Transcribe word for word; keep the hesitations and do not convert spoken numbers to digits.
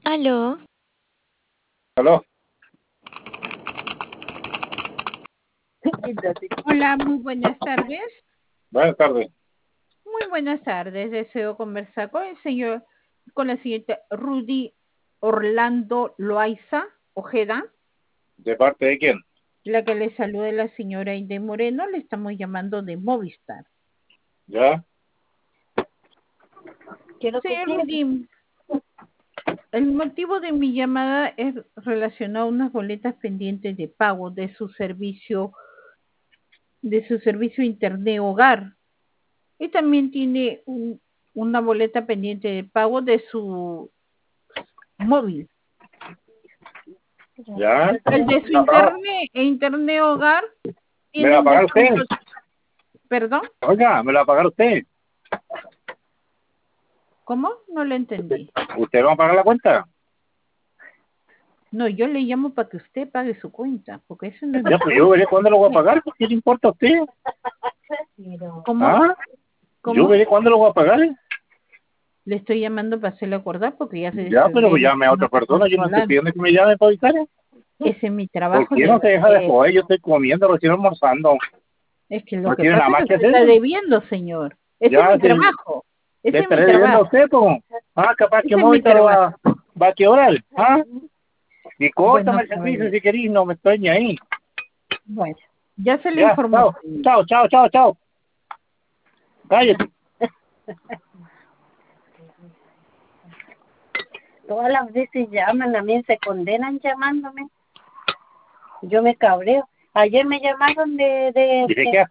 Aló. Aló. Hola, muy buenas tardes. Buenas tardes. Muy buenas tardes. Deseo conversar con el señor, con la señorita Rudy Orlando Loaiza Ojeda. ¿De parte de quién? La que le saluda la señora Inde Moreno. Le estamos llamando de Movistar. ¿Ya? Señor Rudy, el motivo de mi llamada es relacionado a unas boletas pendientes de pago de su servicio, de su servicio Internet Hogar. Y también tiene un, una boleta pendiente de pago de su móvil. ¿Ya? El de su No, internet, internet hogar, ¿me tiene va a un pagar usted? descuento. ¿Perdón? Oiga, ¿me lo va a pagar usted? ¿Cómo? No lo entendí. ¿Usted va a pagar la cuenta? No, yo le llamo para que usted pague su cuenta, porque eso no es Ya, pues yo veré cuándo lo voy a pagar. ¿Qué le importa a usted? ¿Cómo? ¿Ah? Yo ¿Cómo? veré cuándo lo voy a pagar. Le estoy llamando para hacerle acordar porque ya se Ya, pero le llame a otra persona. Yo no estoy consulando. pidiendo que me llame para avisar. Ese es mi ¿Por trabajo. qué De, no se deja de de- joder? Yo estoy comiendo, recién almorzando. es que lo No que tiene nada pasa es más que que usted hacer. está debiendo, señor. Ese es Ya, mi se, trabajo. le Ese es mi estaré debiendo a trabajo. usted, pues. Ah, capaz que Ese es mi Movistar lo trabajo. va, va a quebrar. ¿Ah? Y Bueno, córtame el servicio caballero. si querís, no me estoy ni ahí. Bueno, ya se le Ya, informó. chao, chao, chao, chao, chao. Cállate. Todas las veces llaman, a mí se condenan llamándome. Yo me cabreo. Ayer me llamaron de... de, Dije de que